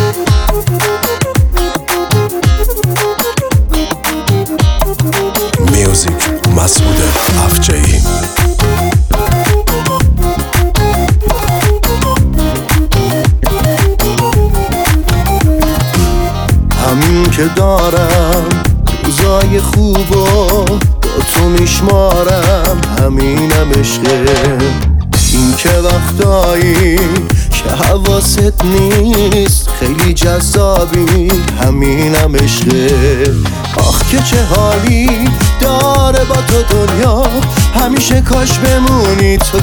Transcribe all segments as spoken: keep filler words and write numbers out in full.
میوزیک مسعود افجعی. همین که دارم روزای خوبو با تو میشمارم، همینم عشقه. این که وقتایی که حواست نیست خیلی جذابی، همینم عشقه. آخ که چه حالی داره با تو دنیا، همیشه کاش بمونی تو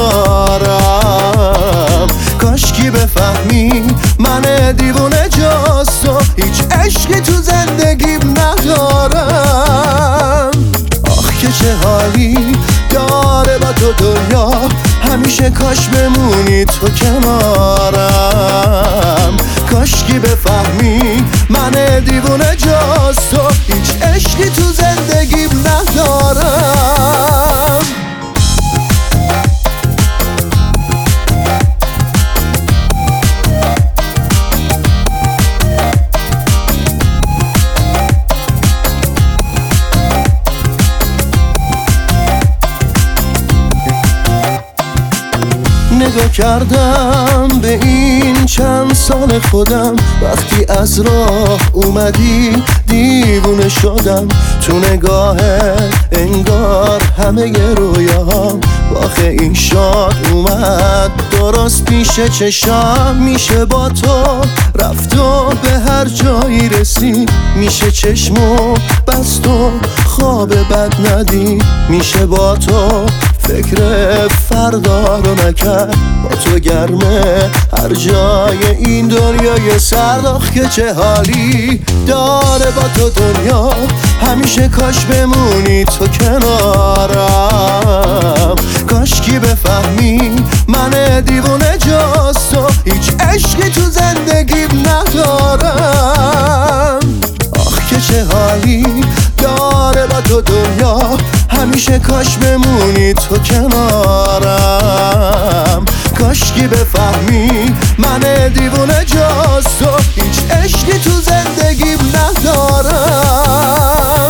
کنارم. کاش کی بفهمی من دیوونه جاست و هیچ عشقی تو زندگیم ندارم. آخ که چه حالی داره با تو دنیا، همیشه کاش بمونی تو کنارم. کاش کی بفهمی من دیوونه جاست و هیچ عشقی تو زندگیم ندارم. نگاه کردم به این چند سال خودم، وقتی از راه اومدی دیوونه شدم. تو نگاهت انگار همه ی رویاهام واقع این شاد اومد درست پیش چشم. میشه با تو رفت و به هر جایی رسید، میشه چشمو بست و خواب بد ندی. میشه با تو فکر فردا رو نکرد، با تو گرمه هر جای این دنیای سرد. آخ که چه حالی داره با تو دنیا، همیشه کاش بمونی تو کنارم. کاش کی بفهمی من دیوونه جاست و هیچ عشقی تو زندگیم ندارم. آخ که چه حالی داره با تو دنیا، همیشه کاش بمونی تو کنارم. کاش کی بفهمی من دیوونه جاست و هیچ عشقی تو زندگیم ندارم.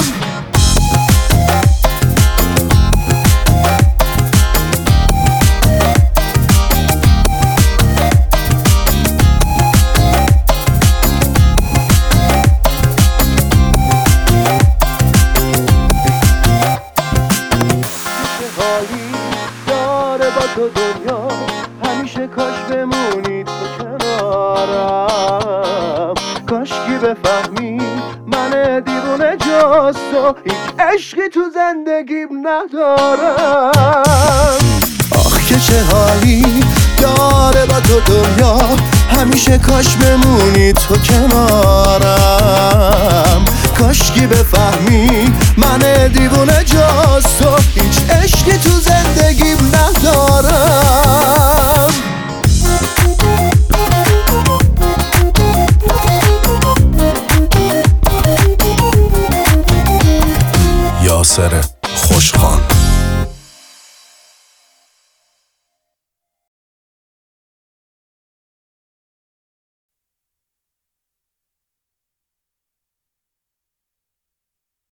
داره با تو دنیا، همیشه کاش بمونی تو کنارم. کاش کی بفهمی من دیوونه جاست و هیچ عشقی تو زندگیم ندارم. آخ که چه حالی داره با تو دنیا، همیشه کاش بمونی تو کنارم. کاش کی بفهمی من دیوونه جاست و هیچ عشقی تو زندگیم ندارم. یاسر خوشخوان.